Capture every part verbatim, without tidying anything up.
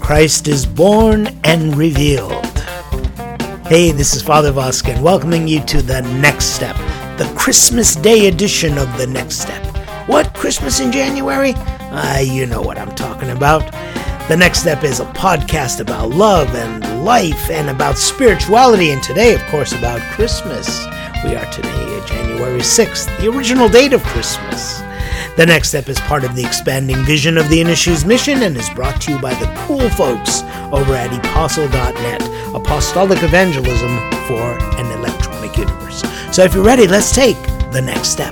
Christ is born and revealed. Hey, this is Father Voskin welcoming you to The Next Step, the Christmas Day edition of The Next Step. What, Christmas in January? Ah, uh, you know what I'm talking about. The Next Step is a podcast about love and life and about spirituality, and today, of course, about Christmas. We are today January sixth, the original date of Christmas. The Next Step is part of the expanding vision of the Inner Shoes mission and is brought to you by the cool folks over at apostle dot net, apostolic evangelism for an electronic universe. So if you're ready, let's take the next step.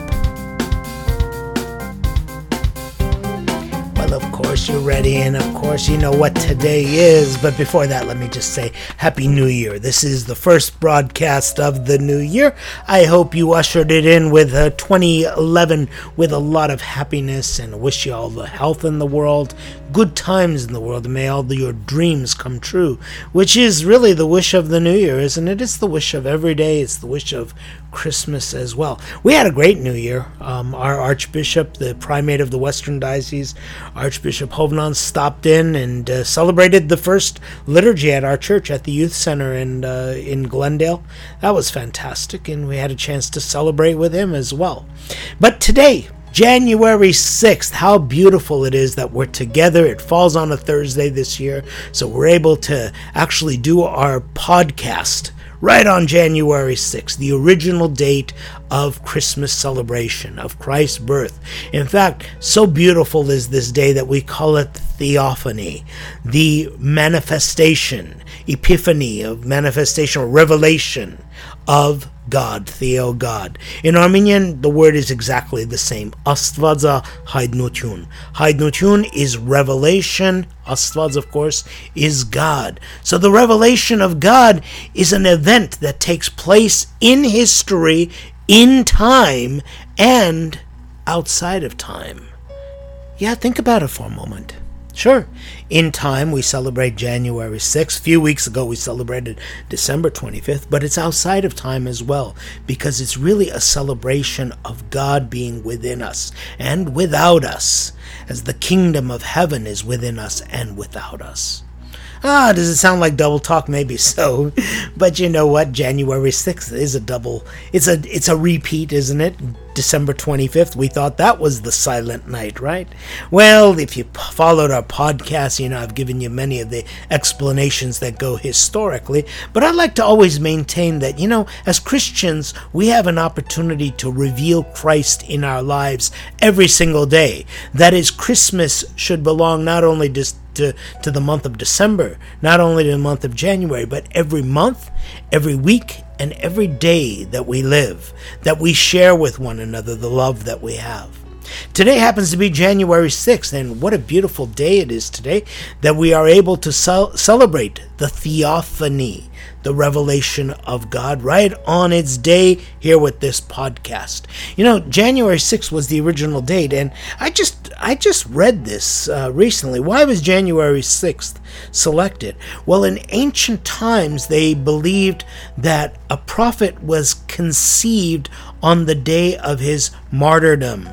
Well, of course you're ready, and of course you know what today is, but before that, let me just say Happy New Year. This is the first broadcast of the new year. I hope you ushered it in with uh, twenty eleven with a lot of happiness, and wish you all the health in the world, good times in the world, and may all your dreams come true, which is really the wish of the new year, isn't it? It's the wish of every day. It's the wish of Christmas as well. We had a great new year. Um, our Archbishop, the Primate of the Western Diocese, Archbishop Hovnan, stopped in and uh, celebrated the first liturgy at our church at the Youth Center in, uh, in Glendale. That was fantastic, and we had a chance to celebrate with him as well. But today, January sixth, how beautiful it is that we're together. It falls on a Thursday this year, so we're able to actually do our podcast right on January sixth, the original date of Christmas celebration, of Christ's birth. In fact, so beautiful is this day that we call it Theophany, the manifestation, epiphany of manifestation or revelation of God, Theo, God. In Armenian, the word is exactly the same. Astvadza haidnutun. Haidnutun is revelation. Astvadz, of course, is God. So the revelation of God is an event that takes place in history, in time, and outside of time. Yeah, think about it for a moment. Sure, in time we celebrate January sixth. A few weeks ago we celebrated December twenty-fifth, but it's outside of time as well, because it's really a celebration of God being within us and without us, as the kingdom of heaven is within us and without us. Ah, does it sound like double talk? Maybe so. But you know what? January sixth is a double. It's a it's a repeat, isn't it? December twenty-fifth, we thought that was the silent night, right? Well, if you followed our podcast, you know I've given you many of the explanations that go historically, but I'd like to always maintain that, you know, as Christians, we have an opportunity to reveal Christ in our lives every single day. That is, Christmas should belong not only just To, to the month of December, not only to the month of January, but every month, every week, and every day that we live, that we share with one another the love that we have. Today happens to be January sixth, and what a beautiful day it is today that we are able to cel- celebrate the Theophany, the revelation of God, right on its day here with this podcast. You know, January sixth was the original date, and I just I just read this uh, recently. Why was January sixth selected? Well, in ancient times, they believed that a prophet was conceived on the day of his martyrdom.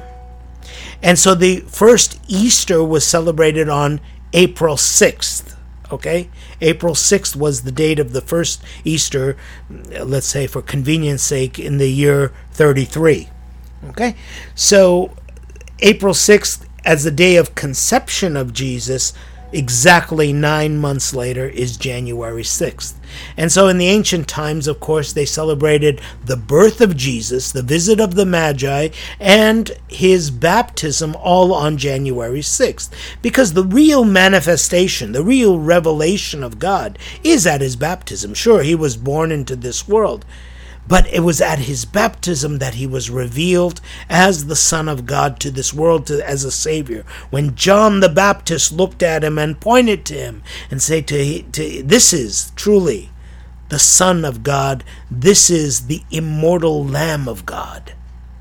And so the first Easter was celebrated on April sixth, okay? April sixth was the date of the first Easter, let's say for convenience sake, in the year thirty-three, okay? So April sixth, as the day of conception of Jesus, exactly nine months later is January sixth. And so in the ancient times, of course, they celebrated the birth of Jesus, the visit of the Magi, and his baptism all on January sixth. Because the real manifestation, the real revelation of God is at his baptism. Sure, he was born into this world, but it was at his baptism that he was revealed as the Son of God to this world, to, as a Savior. When John the Baptist looked at him and pointed to him and said, to, to, this is truly the Son of God. This is the immortal Lamb of God.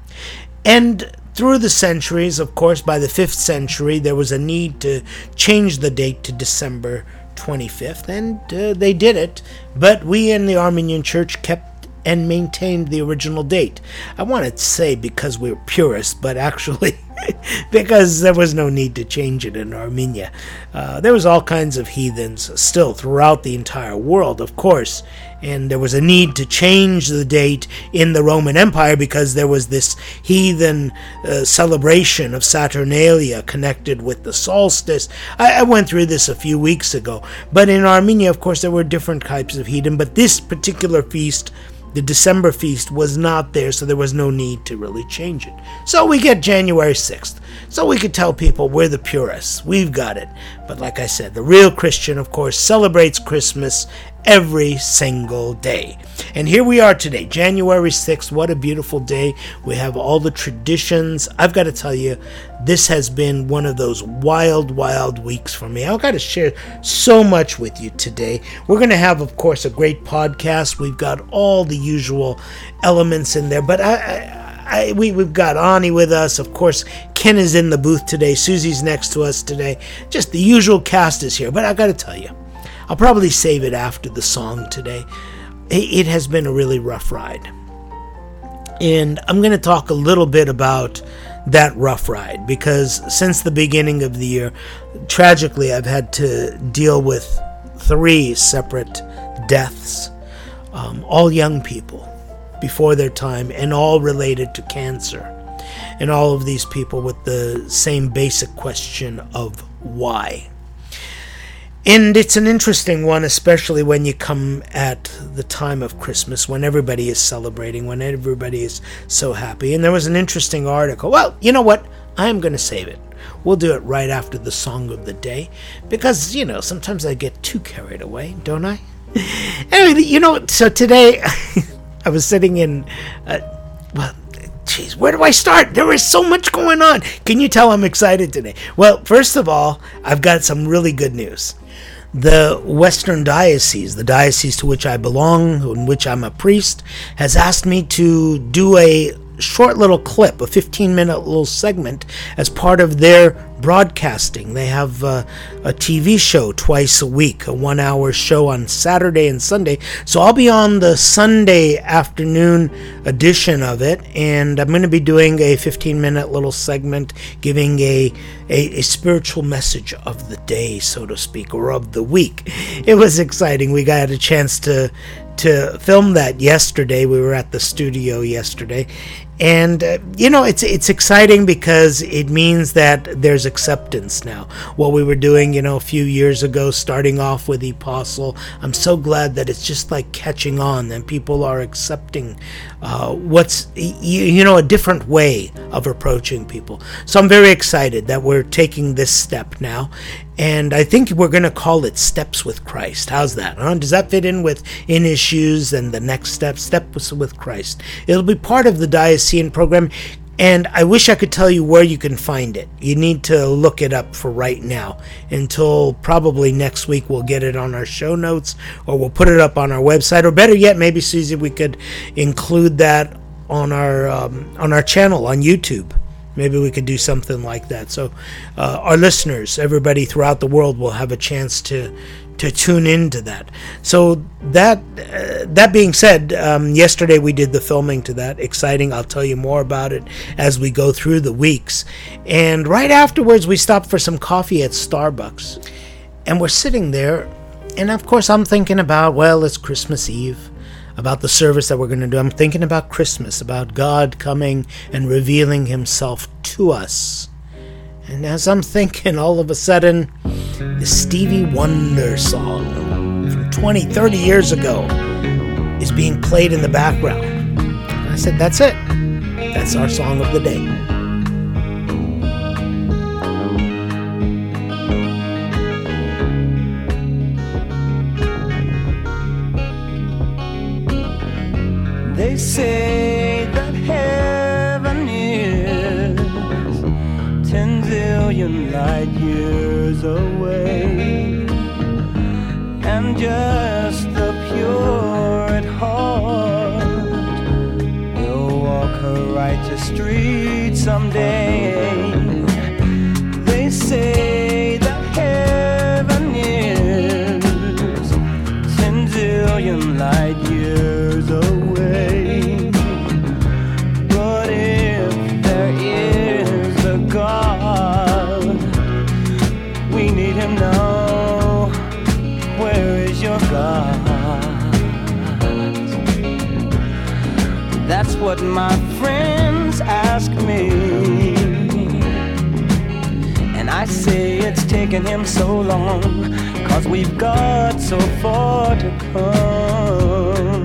And through the centuries, of course, by the fifth century, there was a need to change the date to December twenty-fifth, and uh, they did it. But we in the Armenian Church kept and maintained the original date. I wanted to say because we were purists, but actually because there was no need to change it in Armenia. Uh, there was all kinds of heathens still throughout the entire world, of course, and there was a need to change the date in the Roman Empire because there was this heathen uh, celebration of Saturnalia connected with the solstice. I, I went through this a few weeks ago, but in Armenia, of course, there were different types of heathen, but this particular feast, the December feast, was not there, so there was no need to really change it. So we get January sixth. So we could tell people we're the purists. We've got it. But like I said, the real Christian, of course, celebrates Christmas every single day. And here we are today, January sixth. What a beautiful day. We have all the traditions. I've got to tell you, this has been one of those wild, wild weeks for me. I've got to share so much with you today. We're going to have, of course, a great podcast. We've got all the usual elements in there, but I... I I, we, we've got Ani with us. Of course, Ken is in the booth today. Susie's next to us today. Just the usual cast is here. But I got to tell you, I'll probably save it after the song today. It, it has been a really rough ride. And I'm going to talk a little bit about that rough ride, because since the beginning of the year, tragically, I've had to deal with three separate deaths, um, all young people before their time, and all related to cancer, and all of these people with the same basic question of why. And it's an interesting one, especially when you come at the time of Christmas, when everybody is celebrating, when everybody is so happy. And there was an interesting article. Well, you know what? I'm going to save it. We'll do it right after the song of the day, because, you know, sometimes I get too carried away, don't I? Anyway, you know, so today I was sitting in, uh, well, geez, where do I start? There is so much going on. Can you tell I'm excited today? Well, first of all, I've got some really good news. The Western Diocese, the diocese to which I belong, in which I'm a priest, has asked me to do a short little clip, a fifteen-minute little segment, as part of their broadcasting. They have uh, a T V show twice a week, a one-hour show on Saturday and Sunday. So I'll be on the Sunday afternoon edition of it, and I'm going to be doing a fifteen-minute little segment giving a, a, a spiritual message of the day, so to speak, or of the week. It was exciting. We got a chance to to film that yesterday. We were at the studio yesterday, and uh, you know, it's it's exciting because it means that there's acceptance now. What we were doing, you know, a few years ago, starting off with the Apostle, I'm so glad that it's just like catching on, and people are accepting uh, what's you, you know a different way of approaching people. So I'm very excited that we're taking this step now. And I think we're going to call it Steps with Christ. How's that? Huh? Does that fit in with In His Shoes and the next step, Steps with Christ? It'll be part of the diocesan program, and I wish I could tell you where you can find it. You need to look it up for right now. Until probably next week, we'll get it on our show notes, or we'll put it up on our website, or better yet, maybe, Susie, we could include that on our um, on our channel on YouTube. Maybe we could do something like that. So uh, our listeners, everybody throughout the world, will have a chance to to tune into that. So that uh, that being said, um, yesterday we did the filming to that. Exciting. I'll tell you more about it as we go through the weeks. And right afterwards, we stopped for some coffee at Starbucks. And we're sitting there. And of course, I'm thinking about, well, it's Christmas Eve, about the service that we're going to do. I'm thinking about Christmas, about God coming and revealing Himself to us. And as I'm thinking, all of a sudden, the Stevie Wonder song from twenty, thirty years ago is being played in the background. And I said, that's it. That's our song of the day. They say that heaven is ten zillion light years away, and just the pure at heart will walk her righteous street someday. They say that heaven is ten zillion light years away, your gods? That's what my friends ask me, and I say it's taken him so long, 'cause we've got so far to come.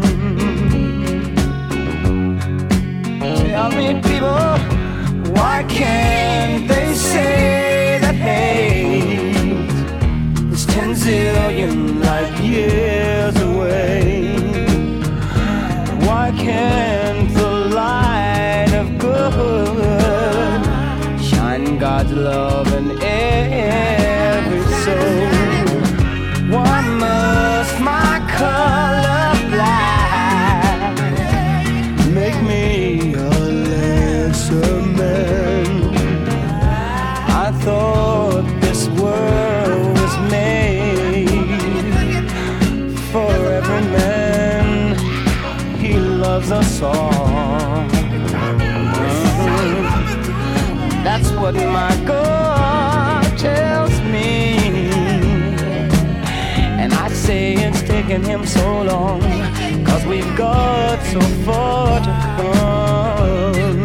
Tell me, people, why can't they say that hate is ten zillion light years away? Why can't the light of good shine God's love in every soul? Why must my color black make me a lesser man? I thought this world was made for every man. He loves us all. Mm-hmm. That's what my God tells me, and I say it's taken him so long, 'cause we've got so far to come.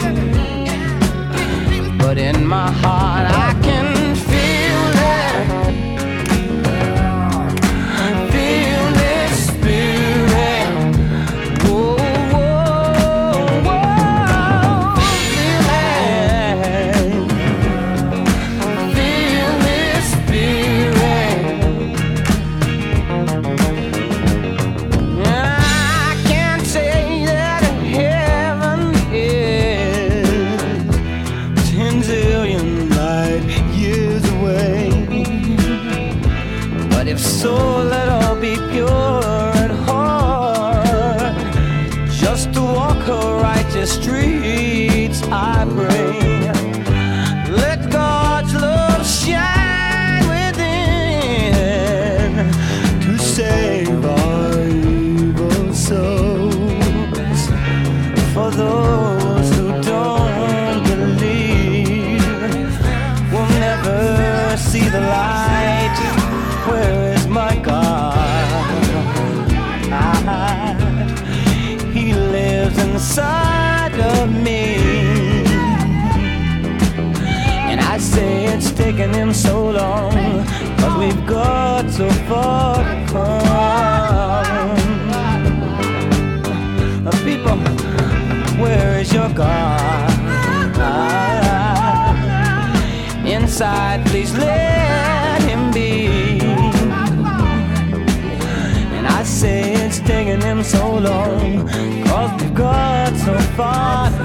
But in my heart I can feel it, feel this spirit. Whoa, whoa, whoa, feel it, feel this spirit. I can't say that heaven is ten zillion light years away, but if so, let all be pure at heart, just to walk her righteous streets, I pray. Let God's love shine within to save our evil souls. For those who don't believe will never see the light. Where is my God? He lives inside of me, and I say it's taken him so long, 'cause we've got so far to come. People, where is your God? Inside, please let him be. And I say it's taken him so long, 'cause we've got so far to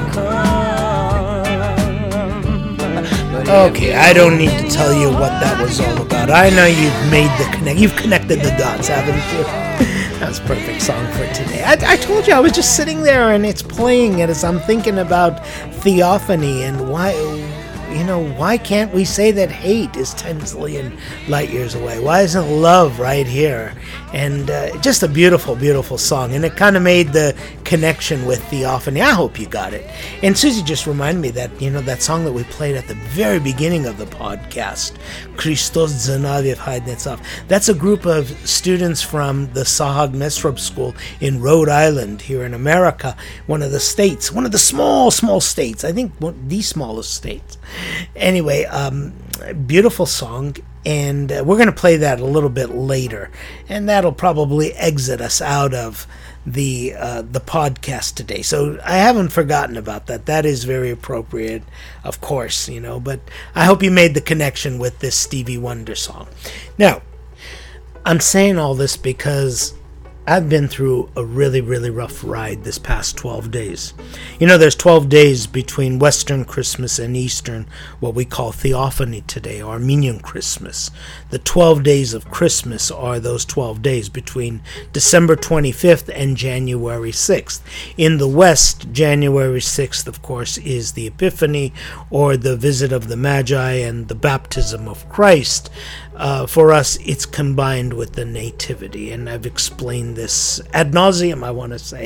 come. But Okay, I don't need to tell you what that was all about. I know you've made the connect. You've connected the dots, haven't you? That's a perfect song for today. I, I told you I was just sitting there and it's playing, and as I'm thinking about theophany and why, you know, why can't we say that hate is ten zillion light years away? Why isn't love right here? And uh, just a beautiful, beautiful song. And it kind of made the connection with theophany. I hope you got it. And Susie just reminded me that, you know, that song that we played at the very beginning of the podcast, Christos Zanaviev Haidnetsov, that's a group of students from the Sahag Mesrop School in Rhode Island here in America, one of the states, one of the small, small states, I think one, the smallest states. Anyway, um, beautiful song, and uh, we're going to play that a little bit later, and that'll probably exit us out of the uh, the podcast today. So I haven't forgotten about that. That is very appropriate, of course, you know, but I hope you made the connection with this Stevie Wonder song. Now, I'm saying all this because I've been through a really, really rough ride this past twelve days. You know, there's twelve days between Western Christmas and Eastern, what we call Theophany today, Armenian Christmas. The twelve days of Christmas are those twelve days between December twenty-fifth and January sixth. In the West, January sixth, of course, is the Epiphany, or the visit of the Magi and the baptism of Christ. Uh, for us, it's combined with the Nativity, and I've explained this ad nauseum, I want to say.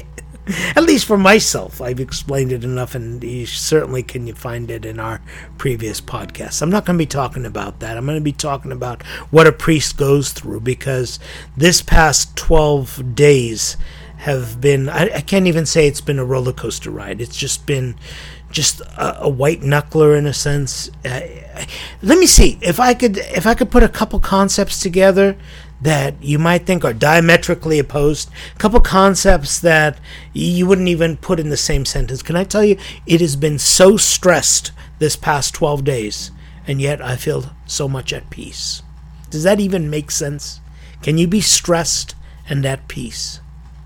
At least for myself, I've explained it enough, and you certainly can find it in our previous podcasts. I'm not going to be talking about that. I'm going to be talking about what a priest goes through, because this past twelve days have been, I, I can't even say it's been a roller coaster ride. It's just been just a, a white knuckler in a sense. Uh, let me see if I could if I could put a couple concepts together that you might think are diametrically opposed, a couple concepts that you wouldn't even put in the same sentence. Can I tell you, it has been so stressed this past twelve days, and yet I feel so much at peace. Does that even make sense? Can you be stressed and at peace?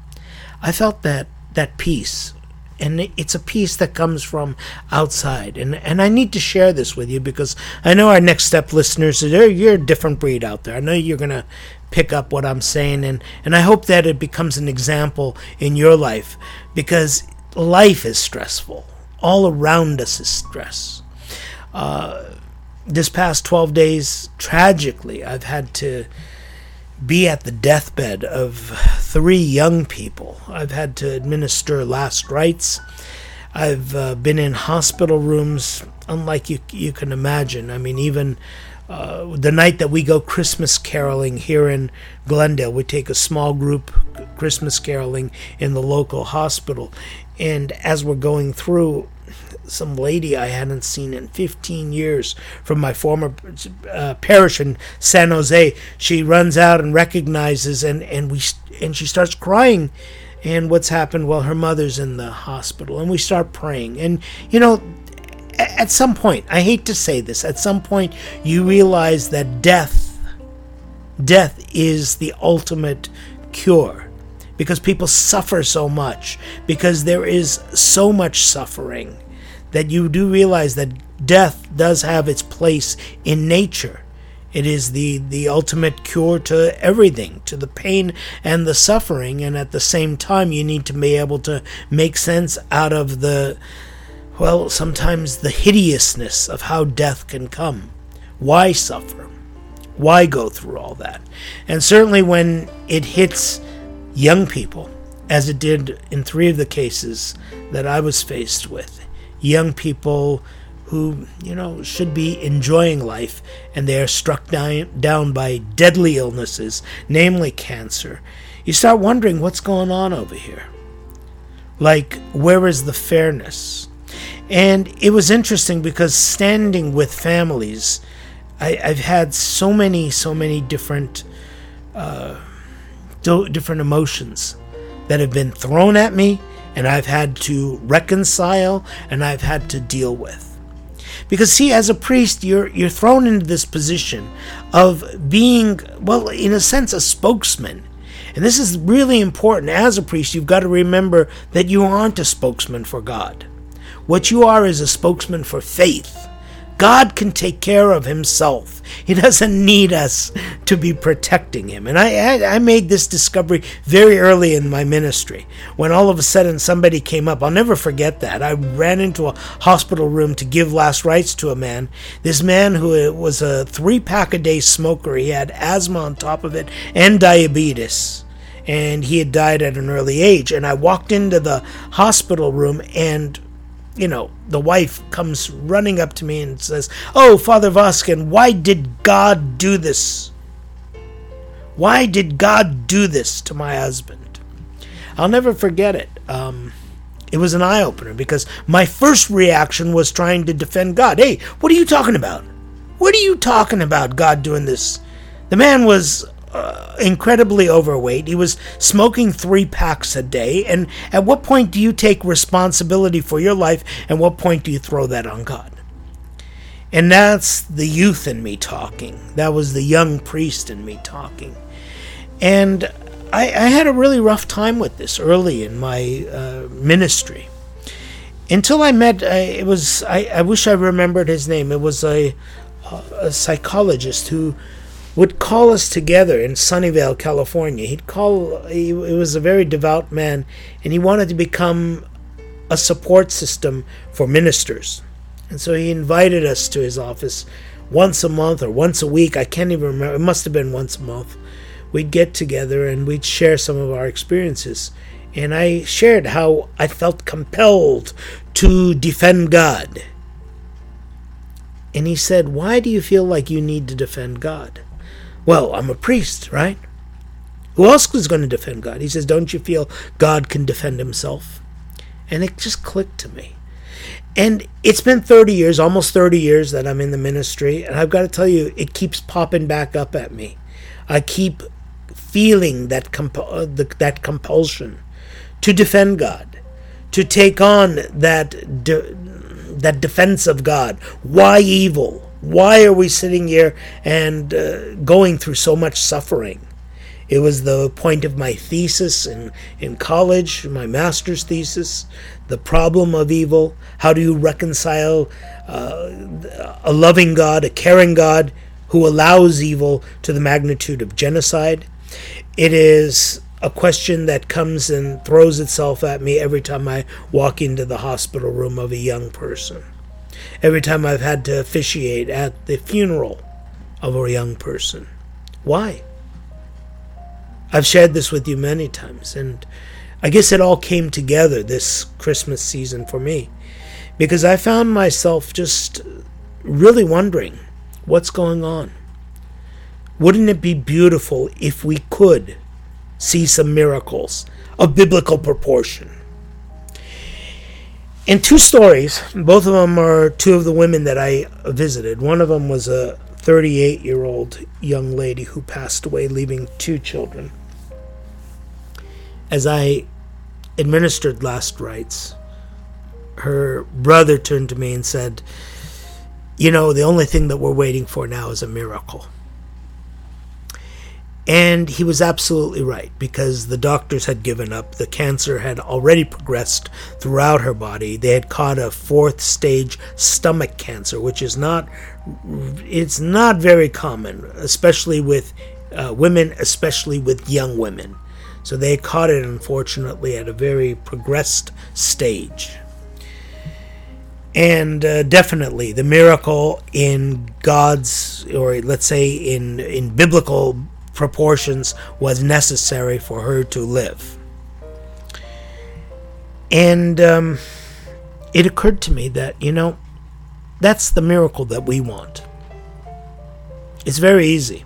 I felt that that peace, and it's a peace that comes from outside. And and I need to share this with you, because I know our Next Step listeners, you're a different breed out there. I know you're going to pick up what I'm saying, and, and I hope that it becomes an example in your life, because life is stressful. All around us is stress. Uh, this past twelve days, tragically, I've had to be at the deathbed of three young people. I've had to administer last rites. I've uh, been in hospital rooms unlike you you can imagine. I mean, even uh, the night that we go Christmas caroling here in Glendale, we take a small group Christmas caroling in the local hospital. And as we're going through, some lady I hadn't seen in fifteen years from my former uh, parish in San Jose, she runs out and recognizes, and, and we and she starts crying. And what's happened? Well, her mother's in the hospital, and we start praying. And, you know, at some point, I hate to say this, at some point you realize that death, death is the ultimate cure, because people suffer so much, because there is so much suffering, that you do realize that death does have its place in nature. It is the, the ultimate cure to everything, to the pain and the suffering, and at the same time you need to be able to make sense out of the, well, sometimes the hideousness of how death can come. Why suffer? Why go through all that? And certainly when it hits young people, as it did in three of the cases that I was faced with, young people who, you know, should be enjoying life, and they are struck down, down by deadly illnesses, namely cancer, you start wondering what's going on over here. Like, where is the fairness? And it was interesting, because standing with families, I, I've had so many, so many different, uh, different emotions that have been thrown at me, and I've had to reconcile, and I've had to deal with. Because, see, as a priest, you're you're thrown into this position of being, well, in a sense, a spokesman. And this is really important. As a priest, you've got to remember that you aren't a spokesman for God. What you are is a spokesman for faith. God can take care of himself. He doesn't need us to be protecting him. And I, I I made this discovery very early in my ministry, when all of a sudden somebody came up. I'll never forget that. I ran into a hospital room to give last rites to a man. This man who was a three-pack-a-day smoker. He had asthma on top of it and diabetes. And he had died at an early age. And I walked into the hospital room, and you know, the wife comes running up to me and says, "Oh, Father Voskin, why did God do this? Why did God do this to my husband?" I'll never forget it. Um, it was an eye-opener, because my first reaction was trying to defend God. Hey, what are you talking about? What are you talking about, God doing this? The man was Uh, incredibly overweight. He was smoking three packs a day. And at what point do you take responsibility for your life, and what point do you throw that on God? And that's the youth in me talking. That was the young priest in me talking. And I, I had a really rough time with this early in my uh, ministry, until I met, uh, it was, I, I wish I remembered his name. It was a, a psychologist who would call us together in Sunnyvale, California. He'd call, he, he was a very devout man, and he wanted to become a support system for ministers. And so he invited us to his office once a month or once a week. I can't even remember. It must have been once a month. We'd get together and we'd share some of our experiences. And I shared how I felt compelled to defend God. And he said, why do you feel like you need to defend God? Well, I'm a priest, right? Who else is going to defend God? He says, don't you feel God can defend himself? And it just clicked to me. And it's been thirty years, almost thirty years that I'm in the ministry. And I've got to tell you, it keeps popping back up at me. I keep feeling that comp- uh, the, that compulsion to defend God, to take on that de- that defense of God. Why evil? Why are we sitting here and uh, going through so much suffering? It was the point of my thesis in, in college, my master's thesis, the problem of evil. How do you reconcile uh, a loving God, a caring God who allows evil to the magnitude of genocide? It is a question that comes and throws itself at me every time I walk into the hospital room of a young person. Every time I've had to officiate at the funeral of a young person. Why? I've shared this with you many times, and I guess it all came together this Christmas season for me, because I found myself just really wondering what's going on. Wouldn't it be beautiful if we could see some miracles of biblical proportion? In two stories, both of them are two of the women that I visited. One of them was a thirty-eight-year-old young lady who passed away, leaving two children. As I administered last rites, her brother turned to me and said, you know, the only thing that we're waiting for now is a miracle. And he was absolutely right, because the doctors had given up. The cancer had already progressed throughout her body. They had caught a fourth stage stomach cancer, which is not, it's not very common, especially with uh, women, especially with young women. So they caught it, unfortunately, at a very progressed stage. And uh, definitely the miracle in God's, or let's say in, in biblical proportions, was necessary for her to live. And um, it occurred to me that, you know, that's the miracle that we want. It's very easy.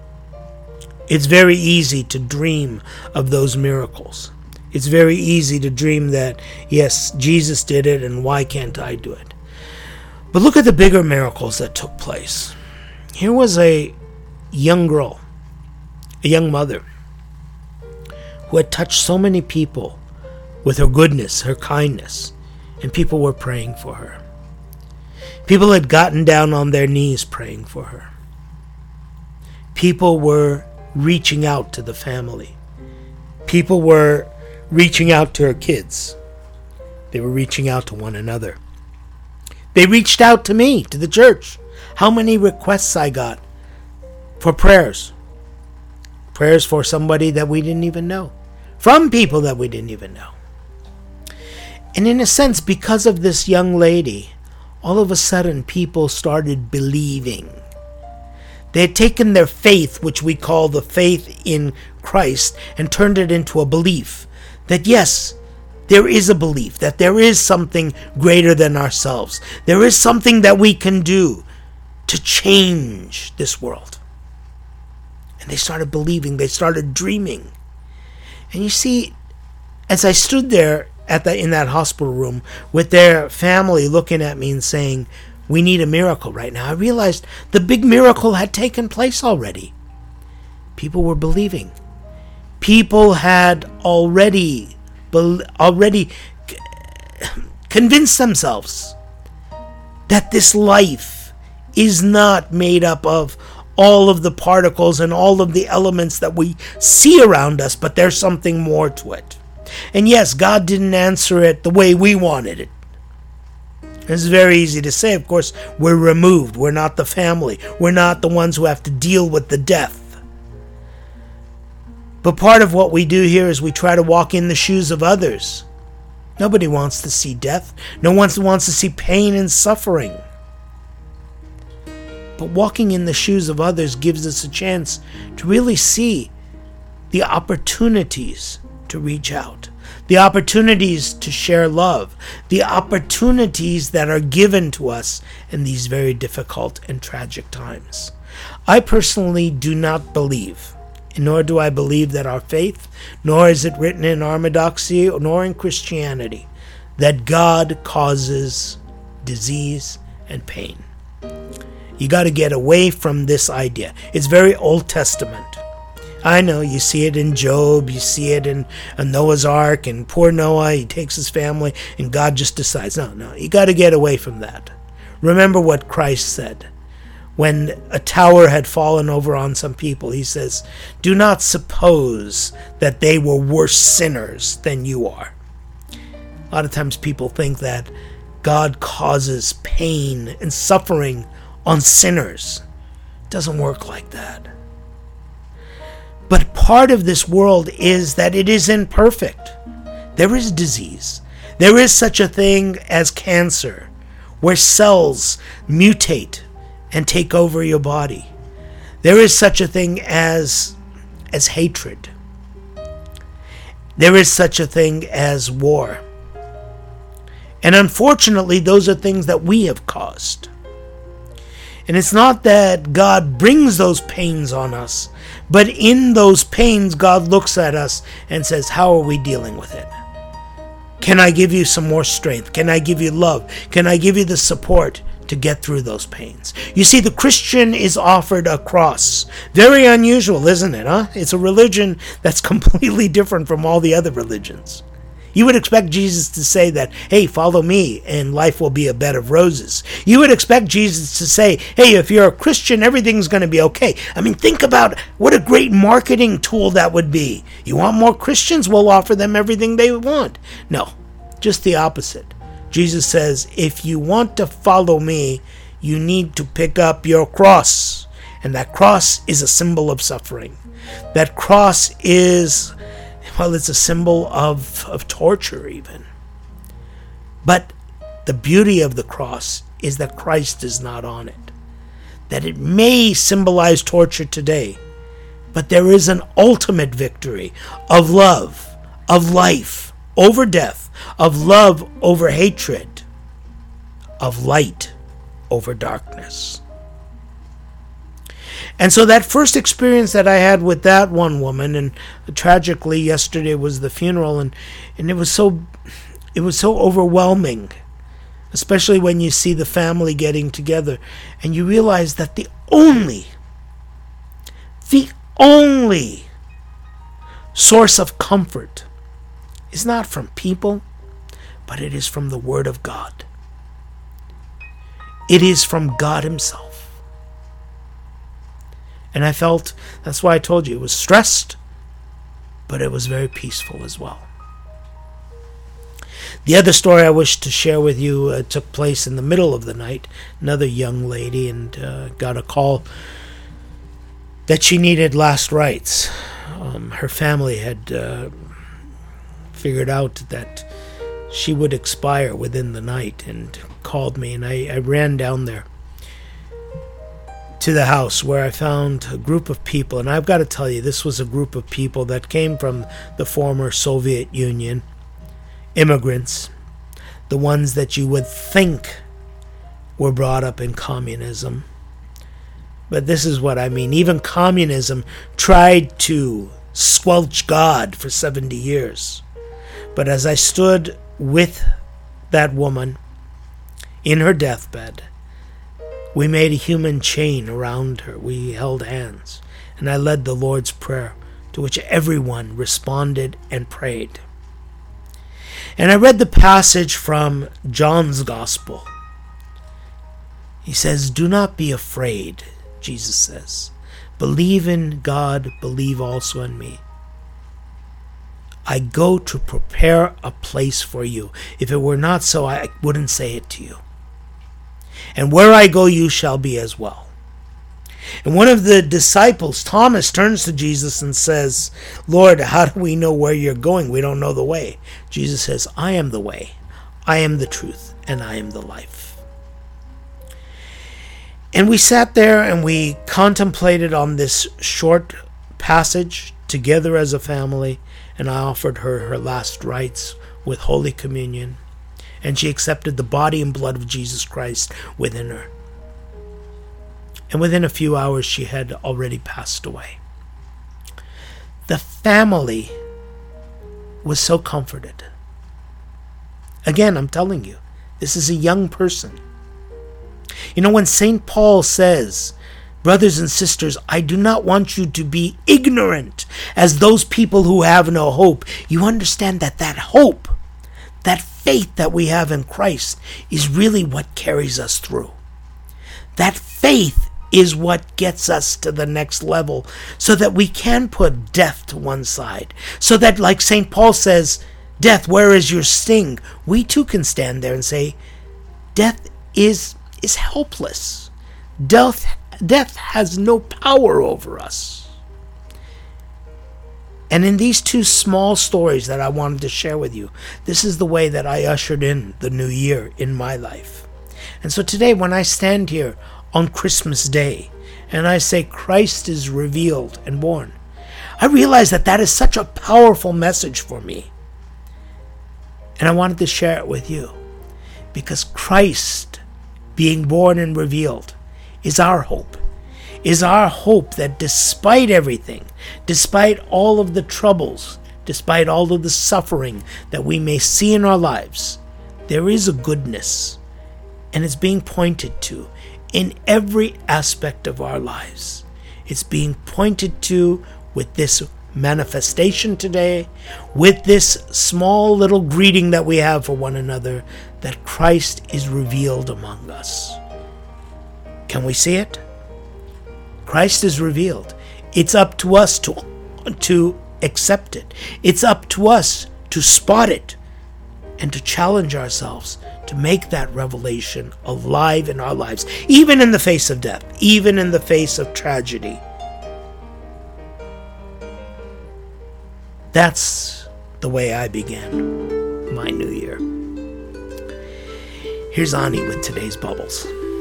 It's very easy to dream of those miracles. It's very easy to dream that, yes, Jesus did it, and why can't I do it? But look at the bigger miracles that took place. Here was a young girl, a young mother, who had touched so many people with her goodness, her kindness, and people were praying for her. People had gotten down on their knees praying for her. People were reaching out to the family. People were reaching out to her kids. They were reaching out to one another. They reached out to me, to the church. How many requests I got for prayers. Prayers for somebody that we didn't even know. From people that we didn't even know. And in a sense, because of this young lady, all of a sudden people started believing. They had taken their faith, which we call the faith in Christ, and turned it into a belief that yes, there is a belief, that there is something greater than ourselves. There is something that we can do to change this world. And they started believing, they started dreaming. And you see, as I stood there at the, in that hospital room with their family looking at me and saying, we need a miracle right now, I realized the big miracle had taken place already. People were believing. People had already, already convinced themselves that this life is not made up of all of the particles and all of the elements that we see around us, but there's something more to it. And yes, God didn't answer it the way we wanted it. It's very easy to say, of course, we're removed. We're not the family. We're not the ones who have to deal with the death. But part of what we do here is we try to walk in the shoes of others. Nobody wants to see death. No one wants to see pain and suffering. But walking in the shoes of others gives us a chance to really see the opportunities to reach out. the opportunities to share love, the opportunities that are given to us in these very difficult and tragic times. I personally do not believe, nor do I believe that our faith, nor is it written in Orthodoxy, nor in Christianity, that God causes disease and pain. You got to get away from this idea. It's very Old Testament. I know, you see it in Job, you see it in Noah's Ark, and poor Noah, he takes his family, and God just decides, no, no, you got to get away from that. Remember what Christ said. When a tower had fallen over on some people, he says, do not suppose that they were worse sinners than you are. A lot of times people think that God causes pain and suffering on sinners. It doesn't work like that. But part of this world is that it is imperfect. There is disease. There is such a thing as cancer, where cells mutate and take over your body. There is such a thing as, as hatred. There is such a thing as war. And unfortunately, those are things that we have caused. And it's not that God brings those pains on us, but in those pains, God looks at us and says, how are we dealing with it? Can I give you some more strength? Can I give you love? Can I give you the support to get through those pains? You see, the Christian is offered a cross. Very unusual, isn't it, huh? It's a religion that's completely different from all the other religions. You would expect Jesus to say that, hey, follow me and life will be a bed of roses. You would expect Jesus to say, hey, if you're a Christian, everything's going to be okay. I mean, think about what a great marketing tool that would be. You want more Christians? We'll offer them everything they want. No, just the opposite. Jesus says, if you want to follow me, you need to pick up your cross. And that cross is a symbol of suffering. That cross is... well, it's a symbol of, of torture even. But the beauty of the cross is that Christ is not on it. That it may symbolize torture today, but there is an ultimate victory of love, of life over death, of love over hatred, of light over darkness. And so that first experience that I had with that one woman, and tragically yesterday was the funeral, and, and it was so it was so overwhelming, especially when you see the family getting together and you realize that the only the only source of comfort is not from people, but it is from the Word of God. It is from God Himself. And I felt, that's why I told you, it was stressed, but it was very peaceful as well. The other story I wish to share with you uh, took place in the middle of the night. Another young lady and uh, got a call that she needed last rites. Um, her family had uh, figured out that she would expire within the night and called me, and I, I ran down there to the house, where I found a group of people. And I've got to tell you, this was a group of people that came from the former Soviet Union, immigrants, the ones that you would think were brought up in communism. But this is what I mean. Even communism tried to squelch God for seventy years. But as I stood with that woman in her deathbed, we made a human chain around her. We held hands. And I led the Lord's Prayer, to which everyone responded and prayed. And I read the passage from John's Gospel. He says, do not be afraid, Jesus says. Believe in God, believe also in me. I go to prepare a place for you. If it were not so, I wouldn't say it to you. And where I go, you shall be as well. And one of the disciples, Thomas, turns to Jesus and says, Lord, how do we know where you're going? We don't know the way. Jesus says, I am the way, I am the truth, and I am the life. And we sat there and we contemplated on this short passage together as a family, and I offered her her last rites with Holy Communion, and she accepted the body and blood of Jesus Christ within her. And within a few hours, she had already passed away. The family was so comforted. Again, I'm telling you, this is a young person. You know, when Saint Paul says, brothers and sisters, I do not want you to be ignorant as those people who have no hope, you understand that that hope, that faith that we have in Christ is really what carries us through. That faith is what gets us to the next level so that we can put death to one side. So that, like Saint Paul says, death, where is your sting? We too can stand there and say, death is is helpless. Death, death has no power over us. And in these two small stories that I wanted to share with you, this is the way that I ushered in the new year in my life. And so today, when I stand here on Christmas Day and I say Christ is revealed and born, I realize that that is such a powerful message for me. And I wanted to share it with you because Christ being born and revealed is our hope. Is our hope that despite everything, despite all of the troubles, despite all of the suffering that we may see in our lives, there is a goodness, and it's being pointed to in every aspect of our lives. It's being pointed to with this manifestation today, with this small little greeting that we have for one another, that Christ is revealed among us. Can we see it? Christ is revealed. It's up to us to, to accept it. It's up to us to spot it and to challenge ourselves to make that revelation alive in our lives, even in the face of death, even in the face of tragedy. That's the way I began my new year. Here's Ani with today's Bubbles.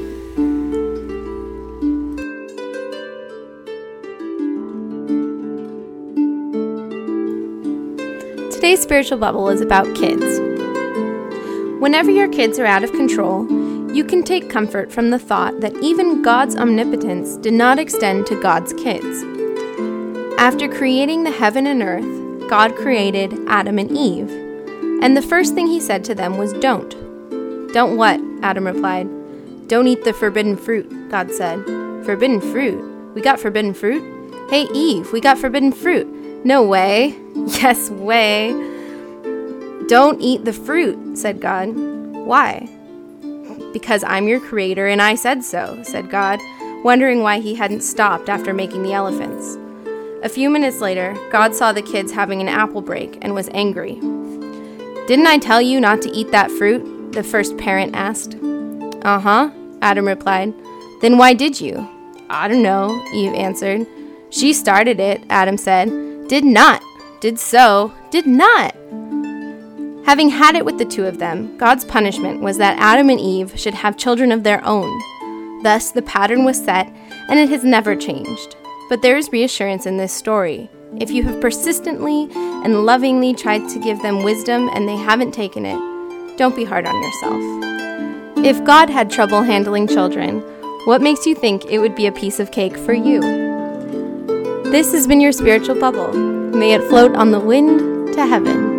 Today's spiritual bubble is about kids. Whenever your kids are out of control, you can take comfort from the thought that even God's omnipotence did not extend to God's kids. After creating the heaven and earth, God created Adam and Eve, and the first thing he said to them was, "Don't." "Don't what?" Adam replied. "Don't eat the forbidden fruit," God said. "Forbidden fruit? We got forbidden fruit? Hey, Eve, we got forbidden fruit." "No way." "Yes, way." "Don't eat the fruit," said God. "Why?" "Because I'm your creator and I said so," said God, wondering why he hadn't stopped after making the elephants. A few minutes later, God saw the kids having an apple break and was angry. "Didn't I tell you not to eat that fruit?" the first parent asked. "Uh-huh," Adam replied. "Then why did you?" "I don't know," Eve answered. "She started it," Adam said. "Did not. Did so. Did not." Having had it with the two of them, God's punishment was that Adam and Eve should have children of their own. Thus, the pattern was set, and it has never changed. But there is reassurance in this story. If you have persistently and lovingly tried to give them wisdom and they haven't taken it, don't be hard on yourself. If God had trouble handling children, what makes you think it would be a piece of cake for you? This has been your spiritual bubble. May it float on the wind to heaven.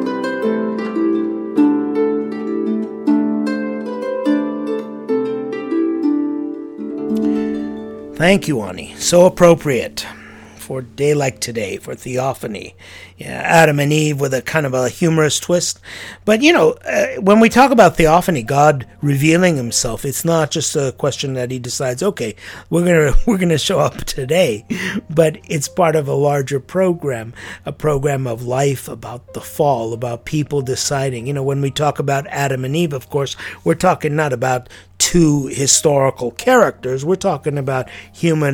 Thank you, Ani. So appropriate for a day like today, for Theophany. Yeah, Adam and Eve with a kind of a humorous twist. But, you know, uh, when we talk about Theophany, God revealing himself, it's not just a question that he decides, okay, we're going to we're gonna show up today. But it's part of a larger program, a program of life about the fall, about people deciding. You know, when we talk about Adam and Eve, of course, we're talking not about two historical characters. We're talking about human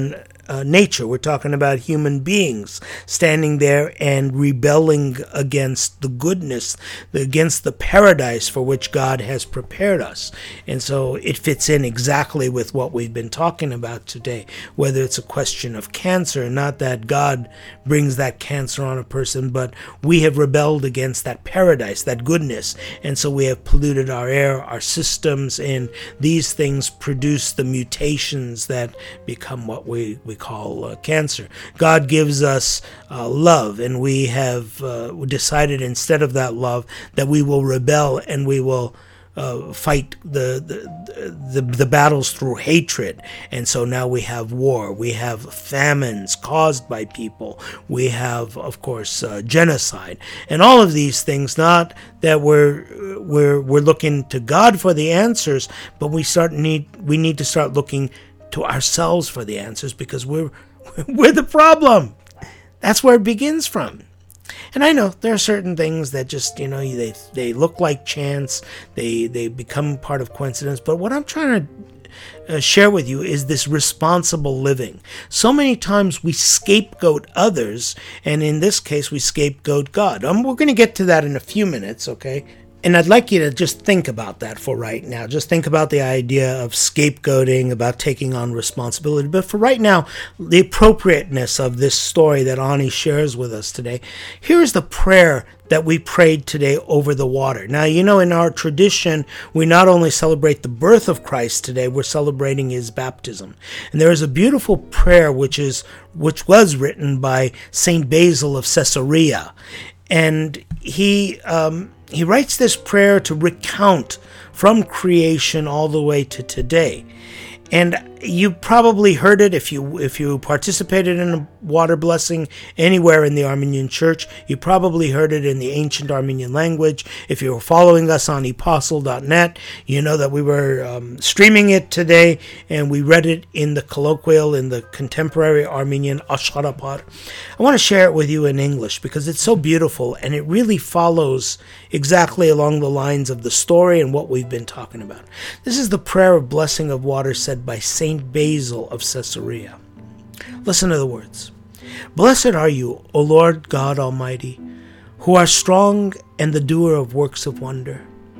uh, nature. We're talking about human beings standing there and rebelling against the goodness, against the paradise for which God has prepared us. And so it fits in exactly with what we've been talking about today, whether it's a question of cancer, not that God brings that cancer on a person, but we have rebelled against that paradise, that goodness. And so we have polluted our air, our systems, and these things produce the mutations that become what we, we call uh, cancer. God gives us uh, love, and we have uh, decided instead of that love that we will rebel and we will Uh, fight the the, the the battles through hatred. And so now we have war, we have famines caused by people, we have, of course, uh, genocide, and all of these things. Not that we're we're we're looking to God for the answers, but we start need we need to start looking to ourselves for the answers, because we're we're the problem. That's where it begins from. And I know there are certain things that just, you know, they they look like chance, they they become part of coincidence. But what I'm trying to uh, share with you is this responsible living. So many times we scapegoat others, and in this case we scapegoat God. Um, we're going to get to that in a few minutes, okay? And I'd like you to just think about that for right now. Just think about the idea of scapegoating, about taking on responsibility. But for right now, the appropriateness of this story that Ani shares with us today, here's the prayer that we prayed today over the water. Now, you know, in our tradition, we not only celebrate the birth of Christ today, we're celebrating his baptism. And there is a beautiful prayer which is which was written by Saint Basil of Caesarea. And he... um He writes this prayer to recount from creation all the way to today. And you probably heard it if you if you participated in a water blessing anywhere in the Armenian Church. You probably heard it in the ancient Armenian language. If you were following us on apostle dot net, you know that we were um, streaming it today, and we read it in the colloquial, in the contemporary Armenian Asharapar. I want to share it with you in English because it's so beautiful, and it really follows exactly along the lines of the story and what we've been talking about. This is the prayer of blessing of water said by Saint Basil of Caesarea. Listen to the words. Blessed are you, O Lord God Almighty, who are strong and the doer of works of wonder.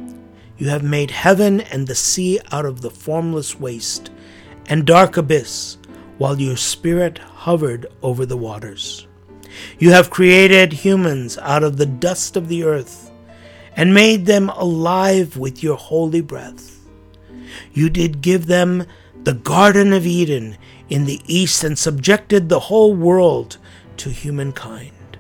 You have made heaven and the sea out of the formless waste and dark abyss, while your spirit hovered over the waters. You have created humans out of the dust of the earth and made them alive with your holy breath. You did give them the Garden of Eden in the east and subjected the whole world to humankind.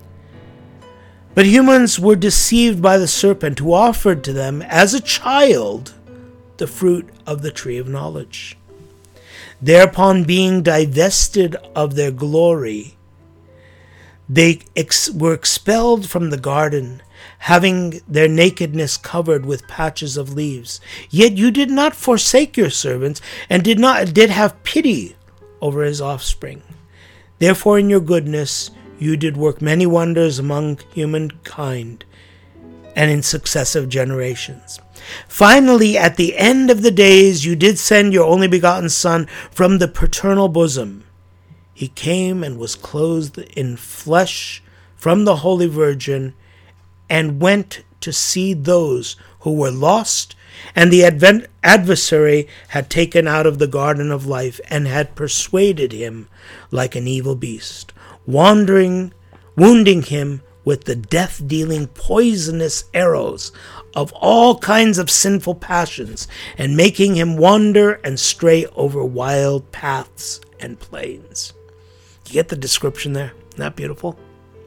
But humans were deceived by the serpent, who offered to them as a child the fruit of the tree of knowledge. Thereupon, being divested of their glory, they ex- were expelled from the garden, having their nakedness covered with patches of leaves. Yet you did not forsake your servants, and did not did have pity over his offspring. Therefore, in your goodness, you did work many wonders among humankind, and in successive generations. Finally, at the end of the days, you did send your only begotten Son from the paternal bosom. He came and was clothed in flesh from the Holy Virgin, and went to see those who were lost, and the advent adversary had taken out of the garden of life, and had persuaded him like an evil beast, wandering, wounding him with the death-dealing poisonous arrows of all kinds of sinful passions, and making him wander and stray over wild paths and plains. You get the description there? Isn't that beautiful?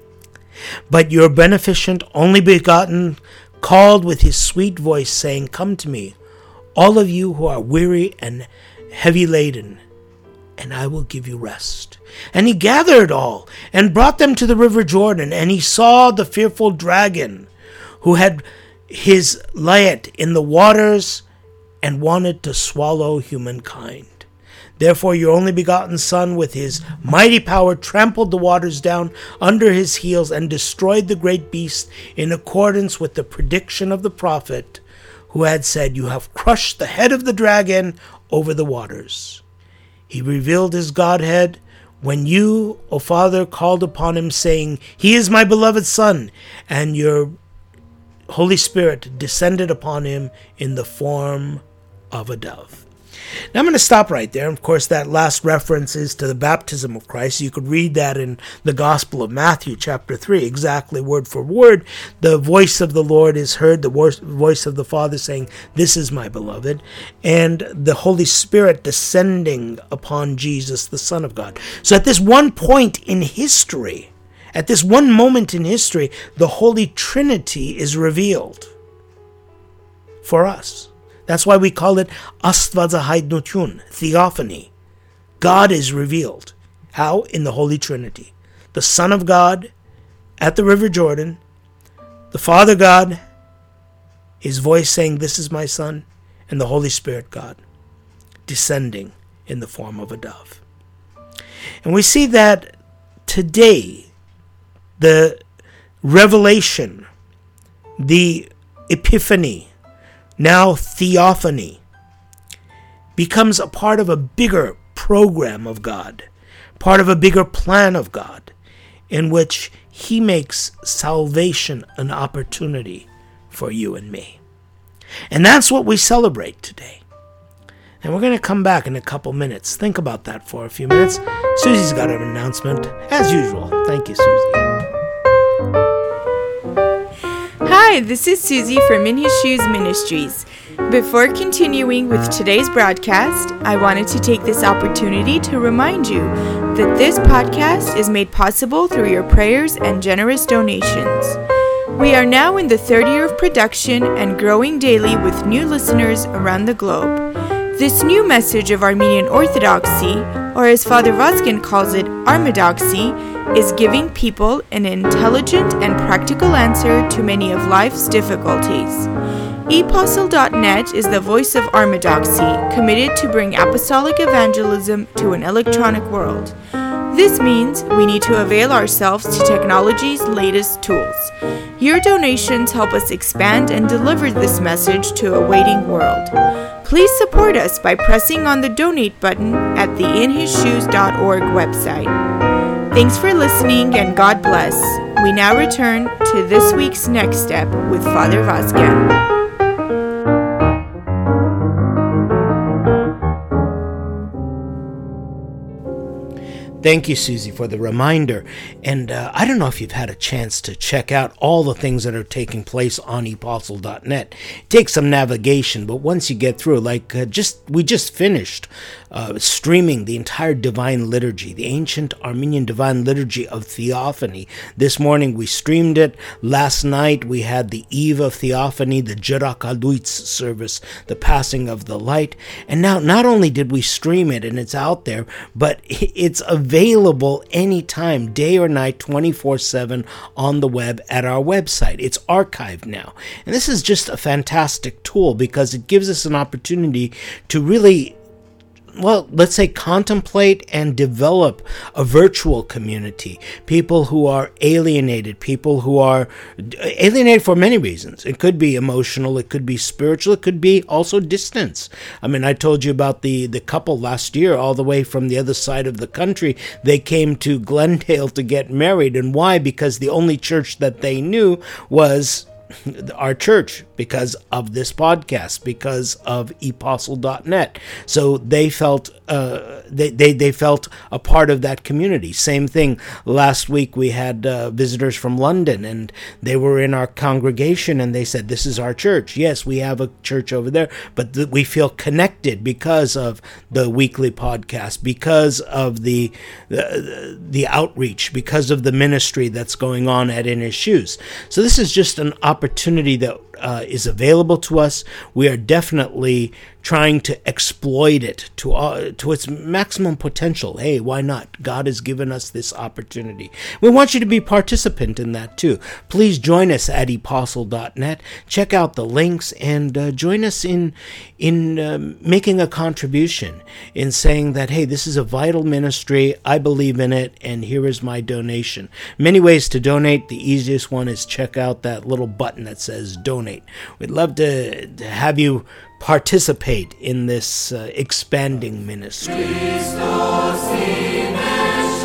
But your beneficent only begotten called with his sweet voice, saying, Come to me, all of you who are weary and heavy laden, and I will give you rest. And he gathered all, and brought them to the river Jordan, and he saw the fearful dragon, who had his lyre in the waters, and wanted to swallow humankind. Therefore your only begotten Son with his mighty power trampled the waters down under his heels, and destroyed the great beast in accordance with the prediction of the prophet, who had said, You have crushed the head of the dragon over the waters. He revealed his Godhead when you, O Father, called upon him saying, "He is my beloved Son," and your Holy Spirit descended upon him in the form of a dove. Now I'm going to stop right there. Of course, that last reference is to the baptism of Christ. You could read that in the Gospel of Matthew, chapter three, exactly word for word. The voice of the Lord is heard, the voice of the Father saying, "This is my beloved," and the Holy Spirit descending upon Jesus, the Son of God. So at this one point in history, at this one moment in history, the Holy Trinity is revealed for us. That's why we call it Astvadzahaidnutun, theophany. God is revealed. How? In the Holy Trinity. The Son of God at the River Jordan, the Father God, his voice saying, "This is my Son," and the Holy Spirit God descending in the form of a dove. And we see that today, the revelation, the epiphany, now theophany, becomes a part of a bigger program of God, part of a bigger plan of God, in which he makes salvation an opportunity for you and me. And that's what we celebrate today. And we're going to come back in a couple minutes. Think about that for a few minutes. Susie's got an announcement, as usual. Thank you, Susie. Hi, this is Susie from In His Shoes Ministries. Before continuing with today's broadcast, I wanted to take this opportunity to remind you that this podcast is made possible through your prayers and generous donations. We are now in the third year of production and growing daily with new listeners around the globe. This new message of Armenian Orthodoxy, or as Father Vazgen calls it, Armadoxy, is giving people an intelligent and practical answer to many of life's difficulties. e postle dot net is the voice of Armadoxy, committed to bring apostolic evangelism to an electronic world. This means we need to avail ourselves to technology's latest tools. Your donations help us expand and deliver this message to a waiting world. Please support us by pressing on the donate button at the in his shoes dot org website. Thanks for listening and God bless. We now return to this week's Next Step with Father Vazgen. Thank you, Susie, for the reminder. And uh, I don't know if you've had a chance to check out all the things that are taking place on e postle dot net. It takes some navigation, but once you get through, like uh, just we just finished uh, streaming the entire Divine Liturgy, the ancient Armenian Divine Liturgy of Theophany. This morning we streamed it. Last night we had the Eve of Theophany, the Jerakaluits service, the passing of the light. And now not only did we stream it and it's out there, but it's available Available anytime, day or night, twenty-four seven on the web at our website. It's archived now. And this is just a fantastic tool because it gives us an opportunity to really, well, let's say contemplate and develop a virtual community. People who are alienated, people who are alienated for many reasons. It could be emotional, it could be spiritual, it could be also distance. I mean, I told you about the, the couple last year, all the way from the other side of the country. They came to Glendale to get married. And why? Because the only church that they knew was our church, because of this podcast, because of e postle dot net. So they felt uh, they, they they felt a part of that community. Same thing. Last week we had uh, visitors from London, and they were in our congregation, and they said, "This is our church. Yes, we have a church over there, but th- we feel connected because of the weekly podcast, because of the, the the outreach, because of the ministry that's going on at In His Shoes." So this is just an opportunity that uh, is available to us. We are definitely trying to exploit it to uh, to its maximum potential. Hey, why not? God has given us this opportunity. We want you to be a participant in that too. Please join us at e postle dot net. Check out the links and uh, join us in in uh, making a contribution, in saying that, hey, this is a vital ministry. I believe in it, and here is my donation. Many ways to donate. The easiest one is check out that little button that says donate. We'd love to, to have you participate in this uh, expanding ministry. Christos in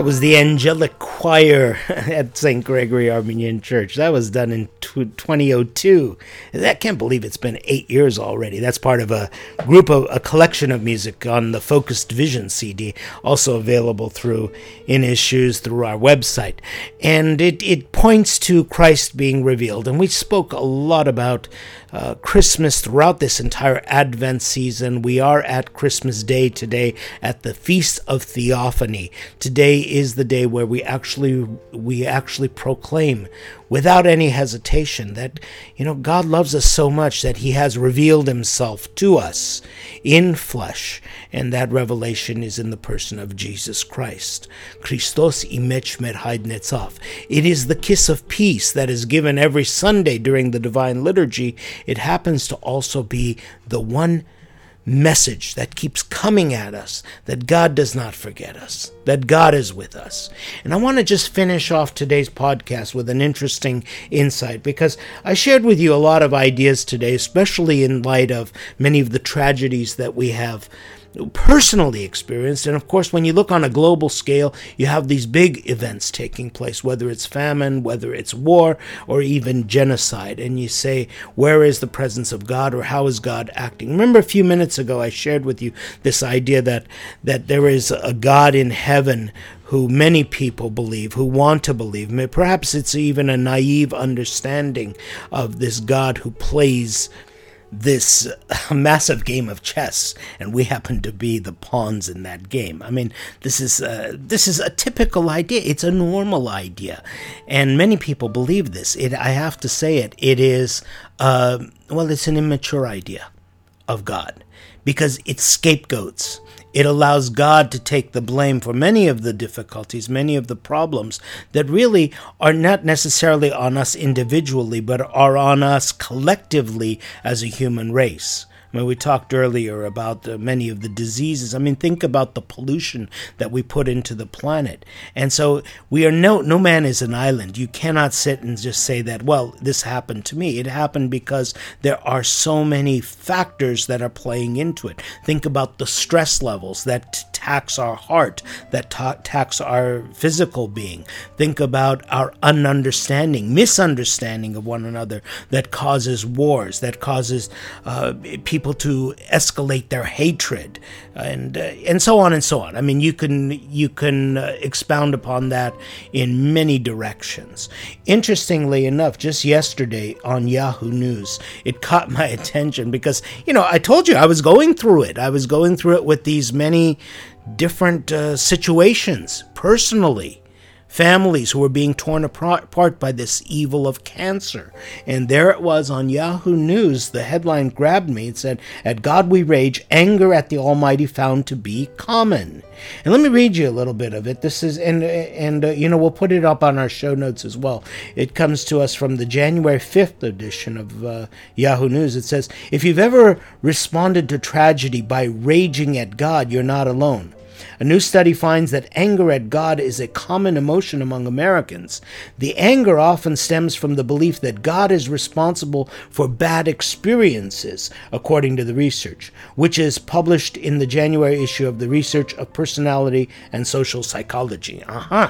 That was the Angelic Choir at Saint Gregory Armenian Church. That was done in twenty oh two. I can't believe it's been eight years already. That's part of a group of a collection of music on the Focused Vision C D, also available through In His Shoes through our website. And it, it points to Christ being revealed. And we spoke a lot about uh, Christmas throughout this entire Advent season. We are at Christmas Day today at the Feast of Theophany. Today is the day where we actually we actually proclaim without any hesitation that, you know, God loves us so much that he has revealed himself to us in flesh, and that revelation is in the person of Jesus Christ. Christos imech merhaid netzaf. It is the kiss of peace that is given every Sunday during the Divine Liturgy. It happens to also be the one message that keeps coming at us, that God does not forget us, that God is with us. And I want to just finish off today's podcast with an interesting insight, because I shared with you a lot of ideas today, especially in light of many of the tragedies that we have personally experienced. And of course, when you look on a global scale, you have these big events taking place, whether it's famine, whether it's war, or even genocide. And you say, where is the presence of God, or how is God acting? Remember a few minutes ago, I shared with you this idea that, that there is a God in heaven who many people believe, who want to believe. Perhaps it's even a naive understanding of this God who plays this massive game of chess, and we happen to be the pawns in that game. I mean, this is uh, this is a typical idea. It's a normal idea, and many people believe this. It, I have to say it. It is uh, well, it's an immature idea of God, because it scapegoats. It allows God to take the blame for many of the difficulties, many of the problems that really are not necessarily on us individually, but are on us collectively as a human race. I mean, we talked earlier about uh, many of the diseases. I mean, think about the pollution that we put into the planet. And so we are no, no man is an island. You cannot sit and just say that, well, this happened to me. It happened because there are so many factors that are playing into it. Think about the stress levels that tax our heart, that ta- tax our physical being. Think about our ununderstanding, misunderstanding of one another that causes wars, that causes uh, people to escalate their hatred, and uh, and so on and so on. I mean, you can you can uh, expound upon that in many directions. Interestingly enough, just yesterday on Yahoo News, it caught my attention because, you know, I told you I was going through it. I was going through it with these many different uh, situations personally. Families who were being torn apart by this evil of cancer. And there it was on Yahoo News. The headline grabbed me. It said, "At God we rage, anger at the Almighty found to be common." And let me read you a little bit of it. This is, and, and uh, you know, we'll put it up on our show notes as well. It comes to us from the January fifth edition of uh, Yahoo News. It says, "If you've ever responded to tragedy by raging at God, you're not alone. A new study finds that anger at God is a common emotion among Americans. The anger often stems from the belief that God is responsible for bad experiences, according to the research, which is published in the January issue of the Research of Personality and Social Psychology." Uh-huh.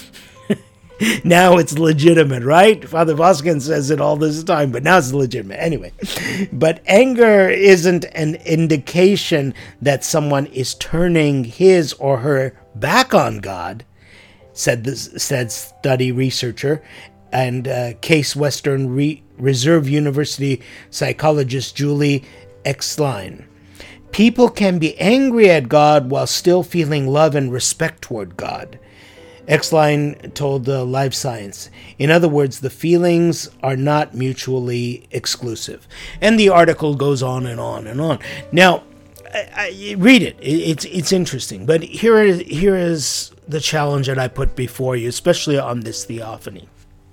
Now it's legitimate, right? Father Voskin says it all this time, but now it's legitimate. Anyway, but anger isn't an indication that someone is turning his or her back on God, said this said study researcher and uh, Case Western Re- Reserve University psychologist Julie Exline. People can be angry at God while still feeling love and respect toward God. Exline told uh, Live Science. In other words, the feelings are not mutually exclusive. And the article goes on and on and on. Now, I, I, read it. it. It's it's interesting. But here is, here is the challenge that I put before you, especially on this theophany.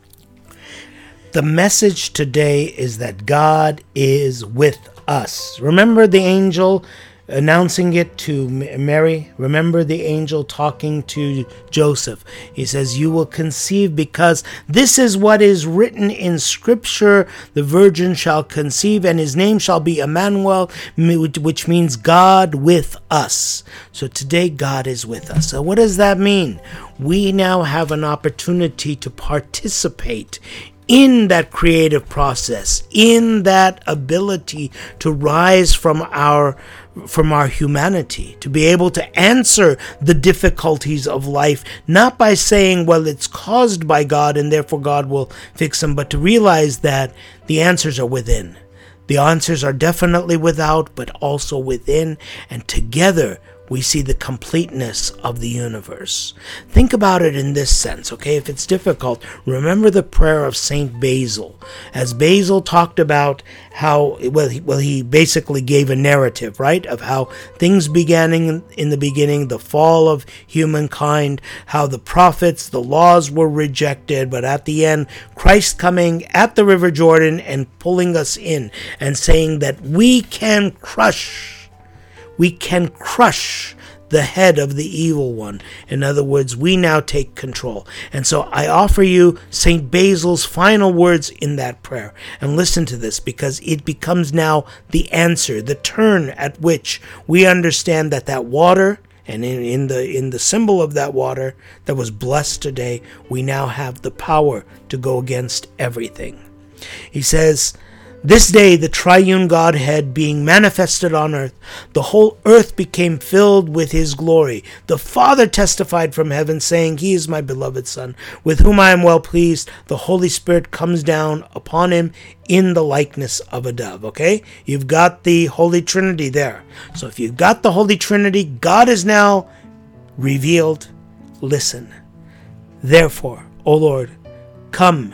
The message today is that God is with us. Remember the angel announcing it to Mary. Remember the angel talking to Joseph. He says, you will conceive because this is what is written in Scripture. The virgin shall conceive and his name shall be Emmanuel, which means God with us. So today God is with us. So what does that mean? We now have an opportunity to participate in that creative process, in that ability to rise from our from our humanity, to be able to answer the difficulties of life, not by saying, well, it's caused by God and therefore God will fix them, but to realize that the answers are within. The answers are definitely without, but also within, and together we see the completeness of the universe. Think about it in this sense, okay? If it's difficult, remember the prayer of Saint Basil. As Basil talked about how, well, he, well, he basically gave a narrative, right, of how things began in, in the beginning, the fall of humankind, how the prophets, the laws were rejected, but at the end, Christ coming at the River Jordan and pulling us in and saying that we can crush We can crush the head of the evil one. In other words, we now take control. And so I offer you Saint Basil's final words in that prayer. And listen to this, because it becomes now the answer, the turn at which we understand that that water, and in, in the in the symbol of that water that was blessed today, we now have the power to go against everything. He says, this day, the triune Godhead being manifested on earth, the whole earth became filled with his glory. The Father testified from heaven, saying, he is my beloved Son, with whom I am well pleased. The Holy Spirit comes down upon him in the likeness of a dove. Okay? You've got the Holy Trinity there. So if you've got the Holy Trinity, God is now revealed. Listen. Therefore, O Lord, come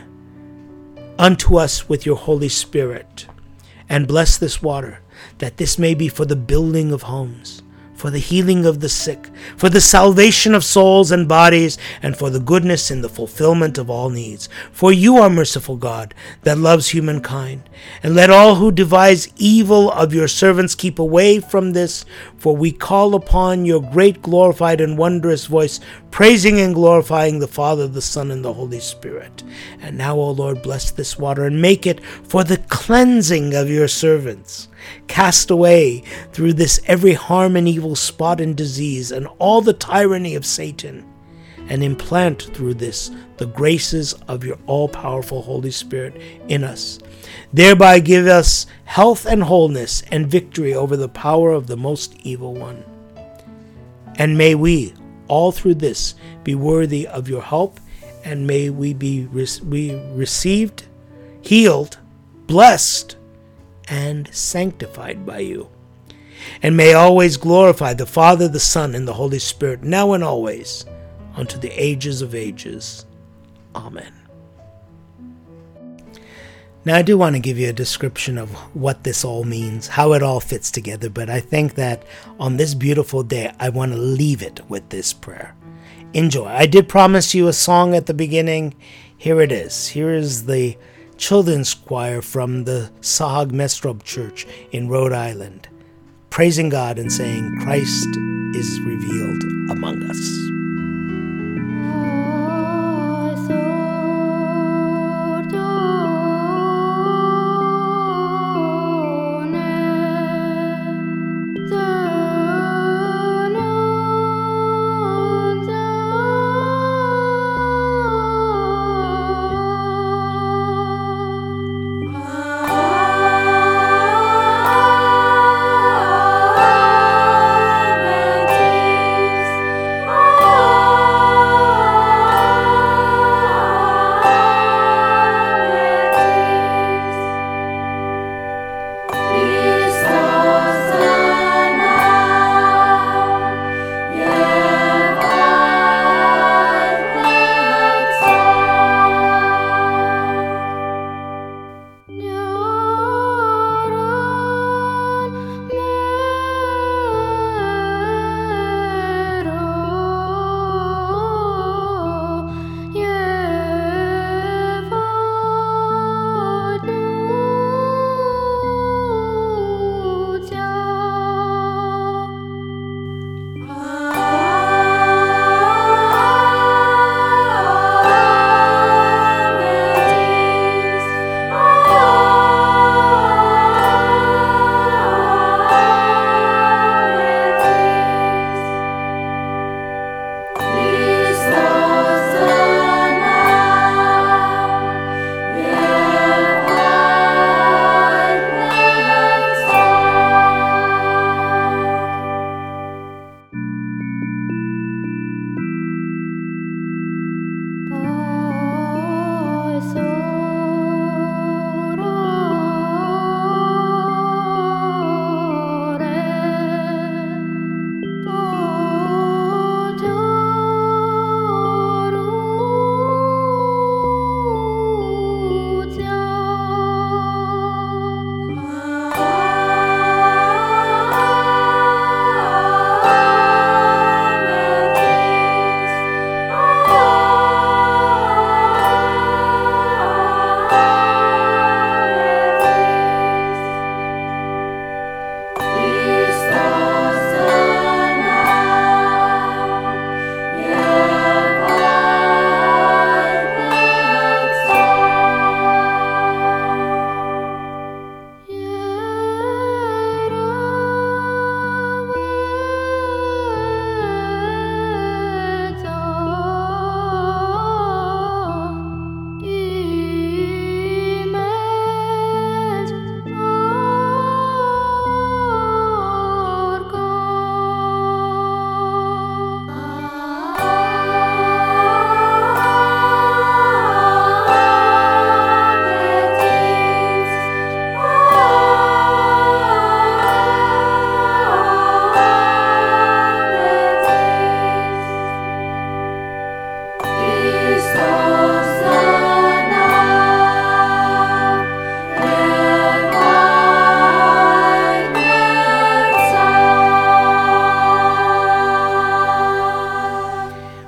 unto us with your Holy Spirit, and bless this water, that this may be for the building of homes, for the healing of the sick, for the salvation of souls and bodies, and for the goodness and the fulfillment of all needs. For you are merciful God, that loves humankind. And let all who devise evil of your servants keep away from this, for we call upon your great, glorified, and wondrous voice, praising and glorifying the Father, the Son, and the Holy Spirit. And now, O Lord, bless this water, and make it for the cleansing of your servants. Cast away through this every harm and evil, spot and disease, and all the tyranny of Satan, and implant through this the graces of your all-powerful Holy Spirit in us. Thereby give us health and wholeness and victory over the power of the most evil one. And may we, all through this, be worthy of your help, and may we be re- we received, healed, blessed, and sanctified by you. And may always glorify the Father, the Son, and the Holy Spirit, now and always, unto the ages of ages. Amen. Now, I do want to give you a description of what this all means, how it all fits together, but I think that on this beautiful day, I want to leave it with this prayer. Enjoy. I did promise you a song at the beginning. Here it is. Here is the children's choir from the Sahag Mesrob Church in Rhode Island, praising God and saying, Christ is revealed among us. Oh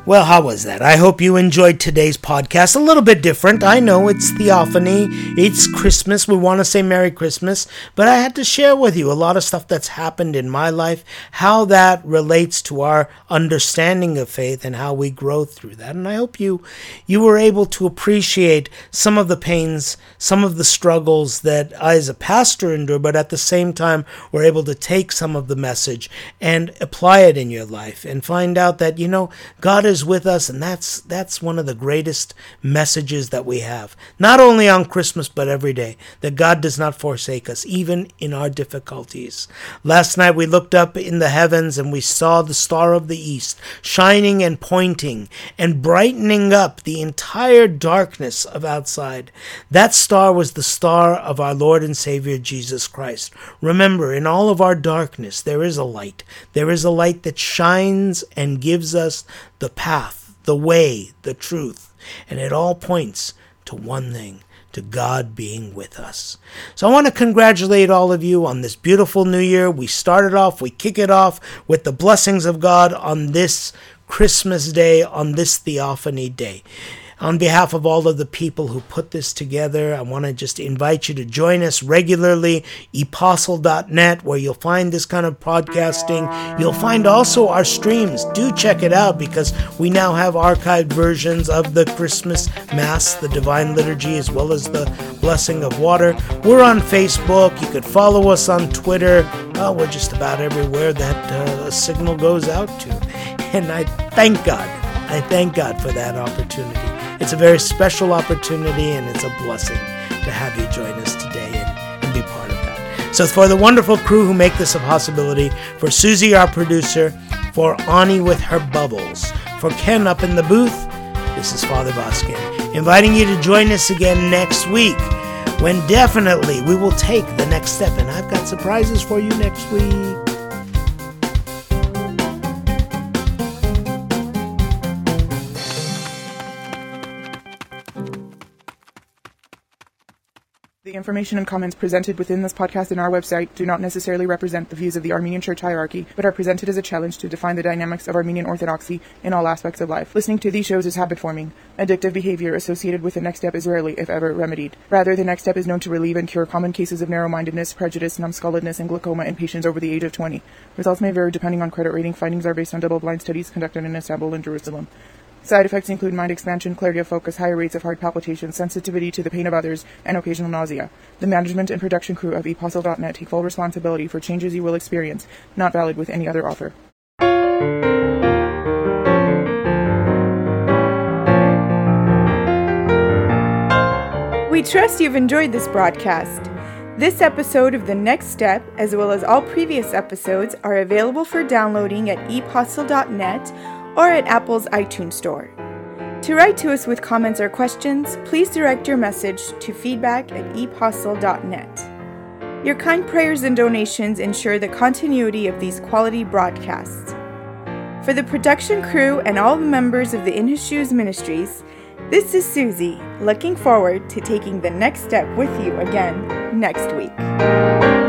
Well, how was that? I hope you enjoyed today's podcast. A little bit different. I know it's Theophany. It's Christmas. We want to say Merry Christmas. But I had to share with you a lot of stuff that's happened in my life, how that relates to our understanding of faith and how we grow through that. And I hope you, you were able to appreciate some of the pains, some of the struggles that I as a pastor endure, but at the same time, we're able to take some of the message and apply it in your life and find out that, you know, God is with us, and that's that's one of the greatest messages that we have, not only on Christmas but every day, that God does not forsake us even in our difficulties. Last night we looked up in the heavens and we saw the star of the east shining and pointing and brightening up the entire darkness of outside. That star was the star of our Lord and Savior Jesus Christ. Remember, in all of our darkness there is a light. There is a light that shines and gives us the path, the way, the truth. And it all points to one thing, to God being with us. So I want to congratulate all of you on this beautiful new year. We started off, we kick it off with the blessings of God on this Christmas day, on this Theophany day. On behalf of all of the people who put this together, I want to just invite you to join us regularly, apostle dot net, where you'll find this kind of podcasting. You'll find also our streams. Do check it out, because we now have archived versions of the Christmas Mass, the Divine Liturgy, as well as the Blessing of Water. We're on Facebook. You could follow us on Twitter. Well, we're just about everywhere that uh, a signal goes out to. And I thank God. I thank God for that opportunity. It's a very special opportunity, and it's a blessing to have you join us today and, and be part of that. So for the wonderful crew who make this a possibility, for Susie, our producer, for Ani with her bubbles, for Ken up in the booth, this is Father Boskin, inviting you to join us again next week, when definitely we will take the next step. And I've got surprises for you next week. The information and comments presented within this podcast and our website do not necessarily represent the views of the Armenian Church hierarchy, but are presented as a challenge to define the dynamics of Armenian Orthodoxy in all aspects of life. Listening to these shows is habit-forming. Addictive behavior associated with the next step is rarely, if ever, remedied. Rather, the next step is known to relieve and cure common cases of narrow-mindedness, prejudice, numbskulledness, and glaucoma in patients over the age of twenty. Results may vary depending on credit rating. Findings are based on double-blind studies conducted in Istanbul and Jerusalem. Side effects include mind expansion, clarity of focus, higher rates of heart palpitations, sensitivity to the pain of others, and occasional nausea. The management and production crew of apostle dot net take full responsibility for changes you will experience, not valid with any other author. We trust you've enjoyed this broadcast. This episode of The Next Step, as well as all previous episodes, are available for downloading at apostle dot net or at Apple's iTunes Store. To write to us with comments or questions, please direct your message to feedback at apostle dot net. Your kind prayers and donations ensure the continuity of these quality broadcasts. For the production crew and all the members of the In His Shoes Ministries, this is Susie, looking forward to taking the next step with you again next week.